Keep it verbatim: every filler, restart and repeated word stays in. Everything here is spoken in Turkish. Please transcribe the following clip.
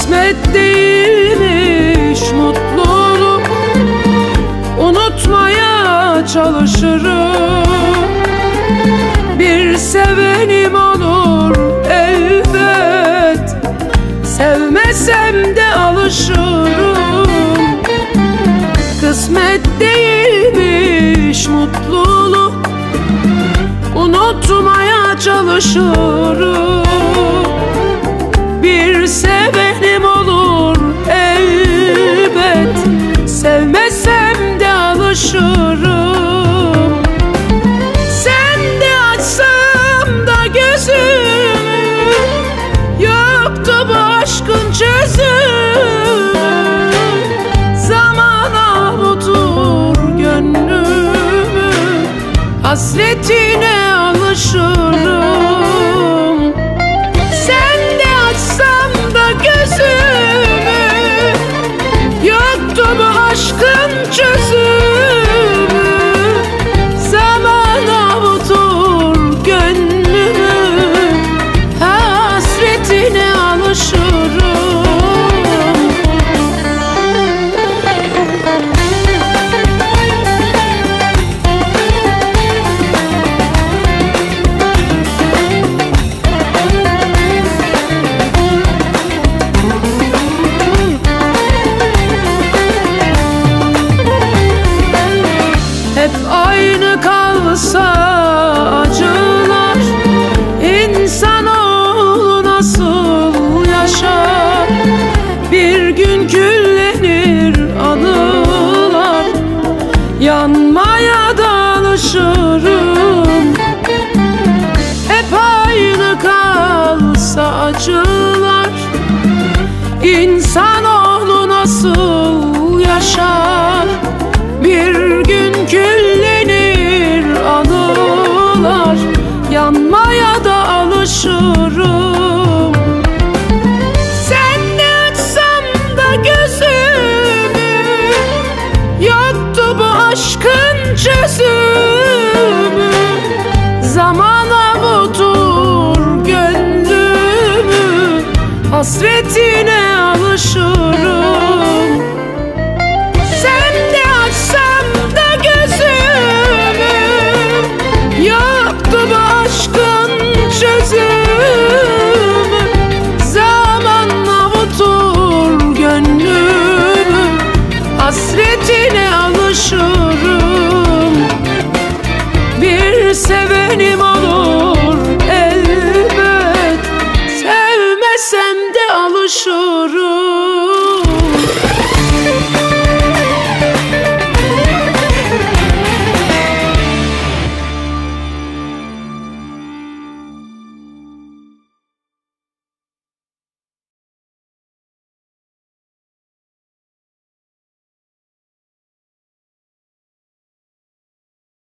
Kısmet değilmiş mutluluk, unutmaya çalışırım. Bir sevenim olur elbet, sevmesem de alışırım. Kısmet değilmiş mutluluk, unutmaya çalışırım. Bir sevenim olur elbet, sevmesem de alışırım. Sen de açsam da gözümü, yoktu bu aşkın çözümü. Zaman avutur gönlümü, hasretine alışırım. Sen de açsam da gözümü, yoktu bu aşkın çözümü. Zaman avutur gönlümü, hasretine alışırım. Hep aynı kalsa acılar, insanoğlu nasıl yaşar? Bir gün küllenir anılar, yanmaya da alışırım. Hep aynı kalsa acılar, insanoğlu nasıl yaşar? Bir gün küllenir anılar, yanmaya da alışırım. Sen de açsam da gözümü, yoktu bu aşkın çözümü. Zaman avutur gönlümü, hasretine alışırım.